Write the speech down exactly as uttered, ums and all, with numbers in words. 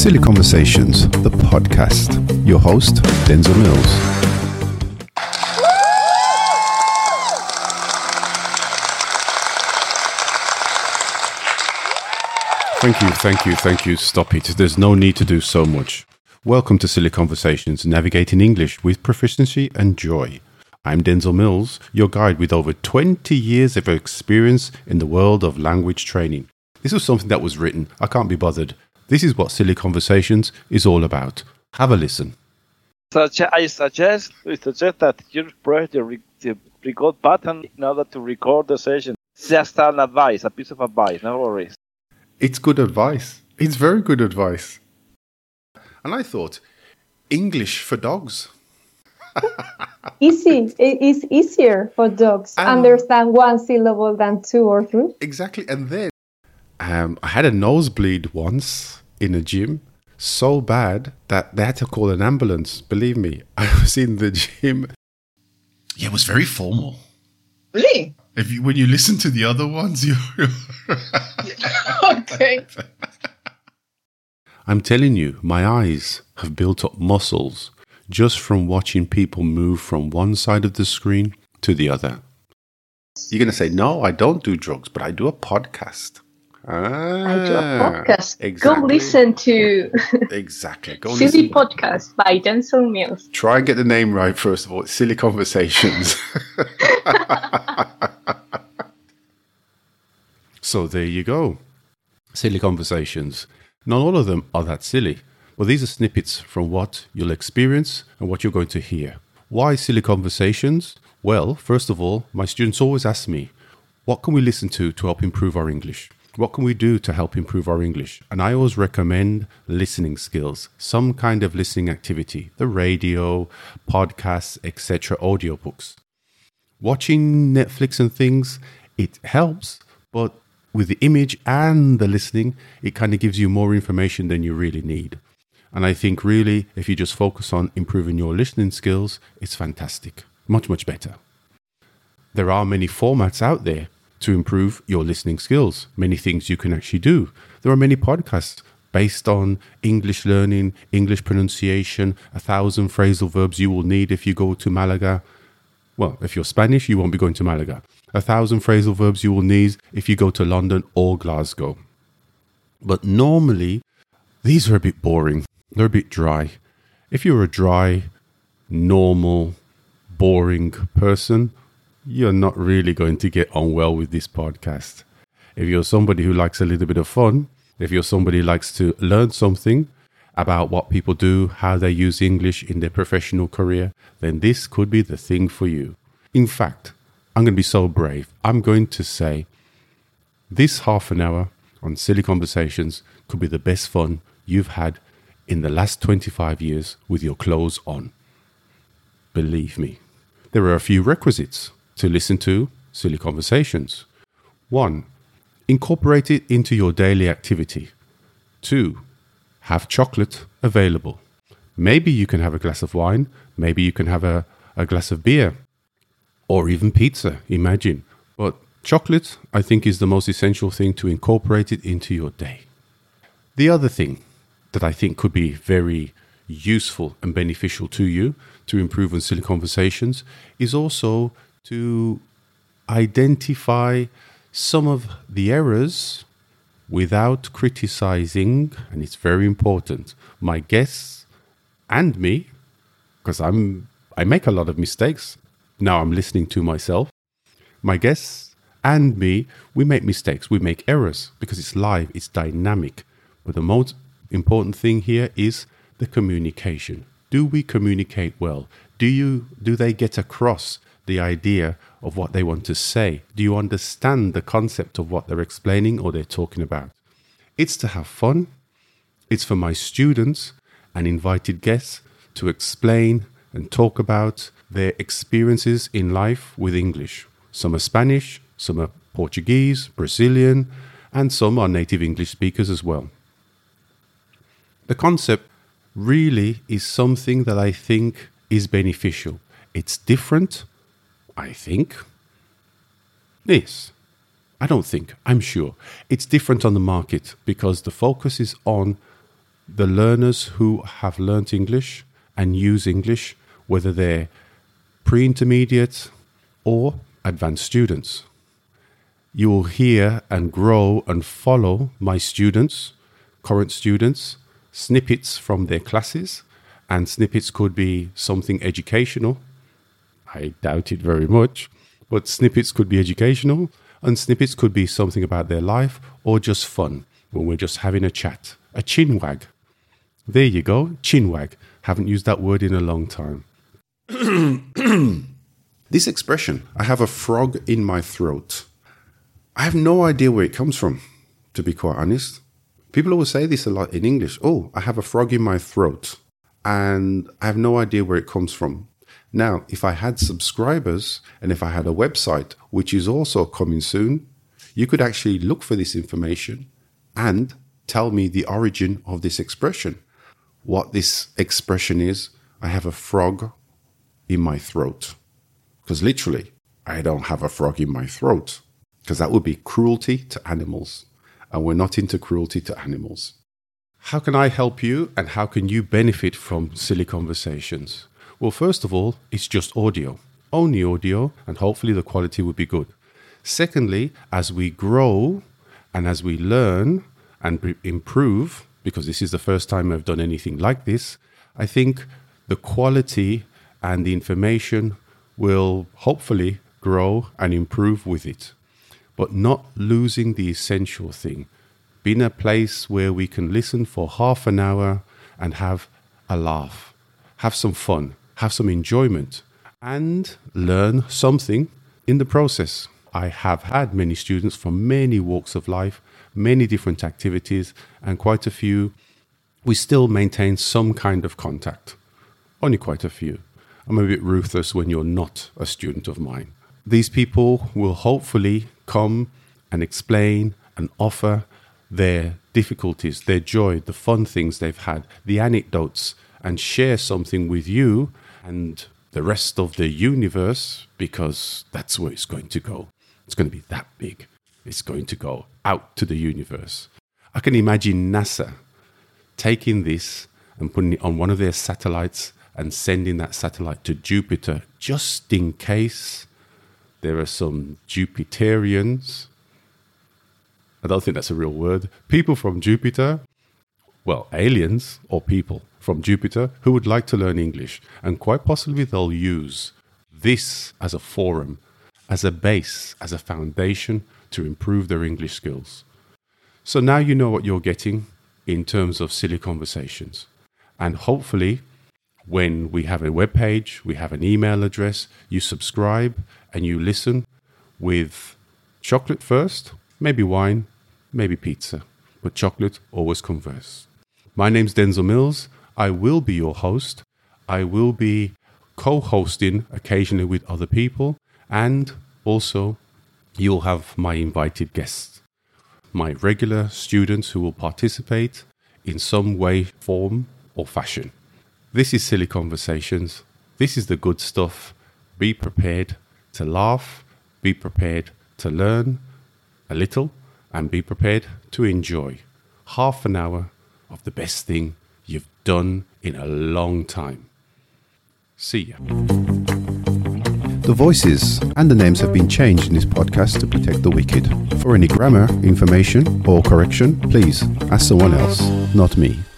Silly Conversations, the podcast. Your host, Denzel Mills. Thank you, thank you, thank you. Stop it. There's no need to do so much. Welcome to Silly Conversations, navigating English with proficiency and joy. I'm Denzel Mills, your guide with over twenty years of experience in the world of language training. This was something that was written. I can't be bothered. This is what Silly Conversations is all about. Have a listen. Such I suggest we suggest that you press the, re- the record button in order to record the session. Just an advice, a piece of advice, no worries. It's good advice. It's very good advice. And I thought, English for dogs. Easy. It is easier for dogs to understand one syllable than two or three. Exactly. And then um, I had a nosebleed once in a gym, so bad that they had to call an ambulance. Believe me, I was in the gym. Yeah, it was very formal. Really? If you, when you listen to the other ones, you. Okay. I'm telling you, my eyes have built up muscles just from watching people move from one side of the screen to the other. You're going to say, no, I don't do drugs, but I do a podcast. Ah, I do a podcast. Exactly. Go listen to exactly. Go Silly listen. Podcast by Denzel Mills. Try and get the name right, first of all. It's Silly Conversations. So there you go. Silly Conversations. Not all of them are that silly, but these are snippets from what you'll experience and what you're going to hear. Why Silly Conversations? Well, first of all, my students always ask me, what can we listen to to help improve our English? What can we do to help improve our English? And I always recommend listening skills, some kind of listening activity, the radio, podcasts, et cetera, audiobooks. Watching Netflix and things, it helps, but with the image and the listening, it kind of gives you more information than you really need. And I think really, if you just focus on improving your listening skills, it's fantastic. Much, much better. There are many formats out there to improve your listening skills. Many things you can actually do. There are many podcasts based on English learning, English pronunciation, a thousand phrasal verbs you will need if you go to Malaga. Well, if you're Spanish, you won't be going to Malaga. A thousand phrasal verbs you will need if you go to London or Glasgow. But normally, these are a bit boring. They're a bit dry. If you're a dry, normal, boring person, you're not really going to get on well with this podcast. If you're somebody who likes a little bit of fun, if you're somebody who likes to learn something about what people do, how they use English in their professional career, then this could be the thing for you. In fact, I'm going to be so brave. I'm going to say this half an hour on Silly Conversations could be the best fun you've had in the last twenty-five years with your clothes on. Believe me. There are a few requisites to listen to Silly Conversations. One, incorporate it into your daily activity. Two, have chocolate available. Maybe you can have a glass of wine. Maybe you can have a, a glass of beer. Or even pizza, imagine. But chocolate, I think, is the most essential thing to incorporate it into your day. The other thing that I think could be very useful and beneficial to you to improve on Silly Conversations is also to identify some of the errors without criticizing, and it's very important, my guests and me, because I'm I make a lot of mistakes. Now I'm listening to myself. My guests and me, we make mistakes, we make errors because it's live, it's dynamic. But the most important thing here is the communication. Do we communicate well? Do you do they get across the idea of what they want to say? Do you understand the concept of what they're explaining or they're talking about? It's to have fun. It's for my students and invited guests to explain and talk about their experiences in life with English. Some are Spanish, some are Portuguese, Brazilian, and some are native English speakers as well. The concept really is something that I think is beneficial. It's different, I think. Yes. I don't think, I'm sure. It's different on the market because the focus is on the learners who have learnt English and use English, whether they're pre-intermediate or advanced students. You will hear and grow and follow my students, current students, snippets from their classes, and snippets could be something educational. I doubt it very much, but snippets could be educational, and snippets could be something about their life or just fun when we're just having a chat, a chinwag. There you go, chinwag. Haven't used that word in a long time. This expression, I have a frog in my throat. I have no idea where it comes from, to be quite honest. People always say this a lot in English. Oh, I have a frog in my throat. And I have no idea where it comes from. Now, if I had subscribers and if I had a website, which is also coming soon, you could actually look for this information and tell me the origin of this expression. What this expression is, I have a frog in my throat. Because literally, I don't have a frog in my throat. Because that would be cruelty to animals. And we're not into cruelty to animals. How can I help you and how can you benefit from Silly Conversations? Well, first of all, it's just audio. Only audio, and hopefully the quality will be good. Secondly, as we grow and as we learn and b- improve, because this is the first time I've done anything like this, I think the quality and the information will hopefully grow and improve with it. But not losing the essential thing. Being a place where we can listen for half an hour and have a laugh, have some fun, have some enjoyment, and learn something in the process. I have had many students from many walks of life, many different activities, and quite a few. We still maintain some kind of contact. Only quite a few. I'm a bit ruthless when you're not a student of mine. These people will hopefully come and explain and offer their difficulties, their joy, the fun things they've had, the anecdotes, and share something with you and the rest of the universe, because that's where it's going to go. It's going to be that big. It's going to go out to the universe. I can imagine NASA taking this and putting it on one of their satellites and sending that satellite to Jupiter just in case there are some Jupiterians. I don't think that's a real word. People from Jupiter, well, aliens or people from Jupiter who would like to learn English. And quite possibly they'll use this as a forum, as a base, as a foundation to improve their English skills. So now you know what you're getting in terms of Silly Conversations. And hopefully, when we have a web page, we have an email address, you subscribe and you listen with chocolate first, maybe wine, maybe pizza, but chocolate always comes first. My name's Denzel Mills. I will be your host. I will be co-hosting occasionally with other people, and also you'll have my invited guests, my regular students who will participate in some way, form or fashion. This is Silly Conversations. This is the good stuff. Be prepared to laugh, be prepared to learn a little, and be prepared to enjoy half an hour of the best thing you've done in a long time. See ya. The voices and the names have been changed in this podcast to protect the wicked. For any grammar, information, or correction, please ask someone else, not me.